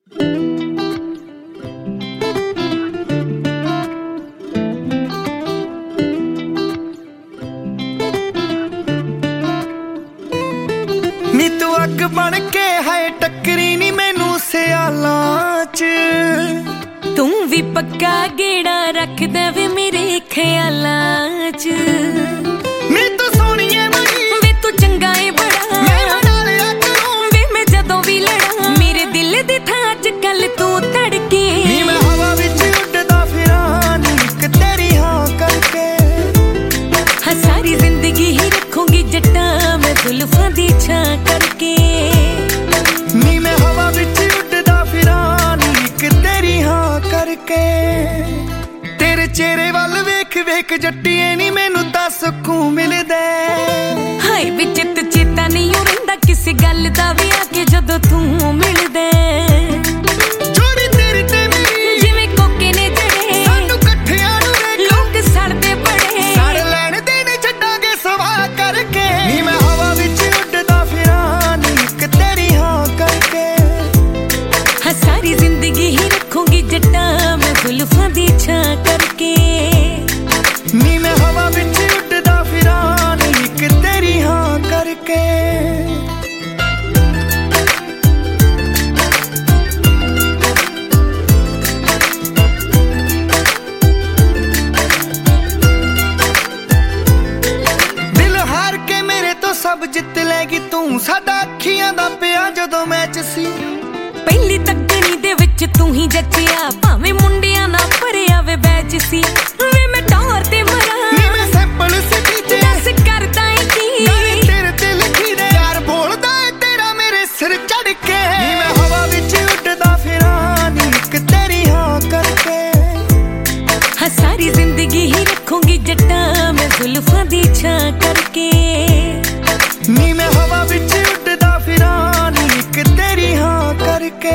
नी तू अग बन के है टकरी नी मैनू सियालां च तू भी पक्का गेड़ा रखदा वे मेरे ख्यालां च। नी तू सोहणीए बड़ी वे तू चंगा है बड़ा मैं बना लिया करूं वे मैं जदों भी लड़ा मेरे दिल दी थां अजकल तू तड़के। नी मैं हवा विच उड़दा फिरां नी इक तेरी हां करके। हाँ सारी जिंदगी ही रखूंगी जट्टा मैं जुल्फां दी छां करके। नी मैं हवा विच उड़दा फिरां नी इक तेरी हां करके। तेरे चेहरे वल वेख वेख जट्टिए नी मैनू तां सुकून मिलदा। हाय वे चित चेता नहीं रहिंदा किसी गल दा वी आके जदों तू मिलदा। जोड़ी तेरी ते मेरी जिवें कोके ने जड़े सानू कट्ठियां नू वेख लोग सड़दे बड़े सड़ लैण देने छड्डांगे सवा करके। नी मैं हवा विच उड़दा फिरां नी इक तेरी हां करके। हाँ सारी जिंदगी ही रखूंगी जट्टा मैं जुल्फां दी छां करके। नी मैं हवा विच उड़दा फिरां नी इक तेरी हां करके। दिल हार के मेरे तो सब जित लेगी तू साडा अखियां दा पिया जदों मैच सी। पहली तकनी दे विच तू ही जचिया भावें मुंडियां ना भरिया वे बैच सी। वे मैं टौर ते मरा नी मैं सैंपल सिटी च दस करदा है की गाने तेरे ते लिखी दे यार बोलदा है तेरा मेरे सिर चढ़ के। नी मैं हवा विच उड़दा फिरां नी इक तेरी हां करके। हाँ सारी जिंदगी ही रखूंगी जट्टा मैं जुल्फां दी छां करके। नी मैं हवा विच उड़दा फिरां नी इक तेरी हां करके।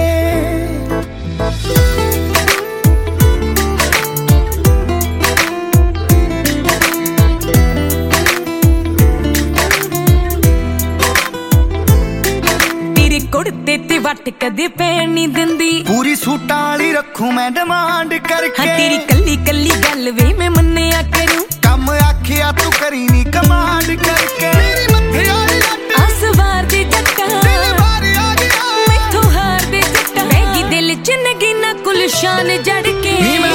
तेरे कुड़ते ते वट कदे पैण नहीं दिंदी पूरी सूटां वाली रखूं मैं डिमांड करके। हाँ तेरी कल्ली कल्ली गल वे मैं मन्निया करूं कम आखिया तू करी नी कमांड करके। मेरी मत्थे वाली लट आसवार दे जट्टा दिल बाहर आ गया मैथों हार दे जट्टा बैगी दिल च नगीना गुलशान जड़ के। नी मैं